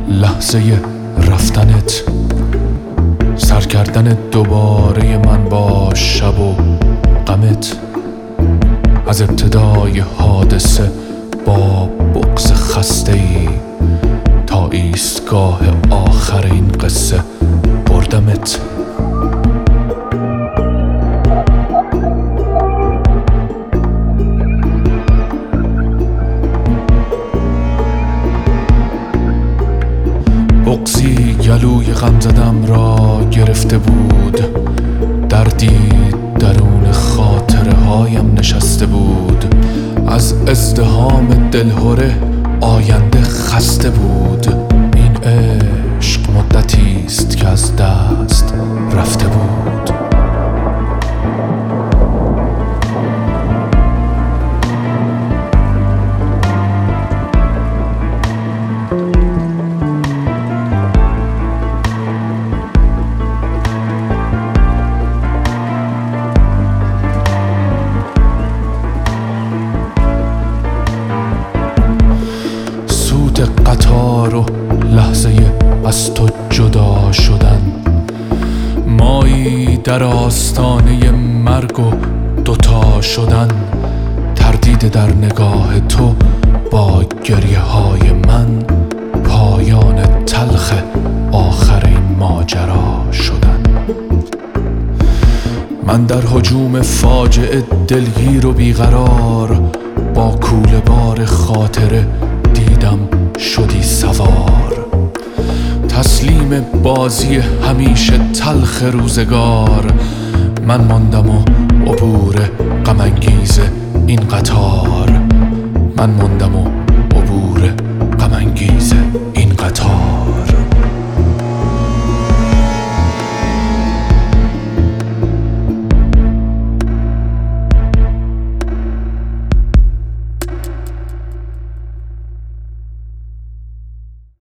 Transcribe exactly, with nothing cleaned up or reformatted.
لحظه رفتنت، سر کردن دوباره من با شب و غمت، از ابتدای حادثه با بغض خسته‌ای تا ایستگاه آخر این قصه بردمت. بغضی گلوی غم زدم را گرفته بود، دردی درون خاطره هایم نشسته بود، از ازدحام دلهره آینده خسته بود. این عشق مدتی است که از دست رفته بود. قطار و لحظه از تو جدا شدن، مایی در آستانه مرگ و دوتا شدن، تردید در نگاه تو با گریه های من، پایان تلخ آخر این ماجرا شدن. من در هجوم فاجعه دلگیر و بیقرار، با کوله بار خاطره دیدم شدی سوار، تسلیم بازی همیشه تلخ روزگار. من ماندم و عبور غم انگیز این قطار، من ماندم و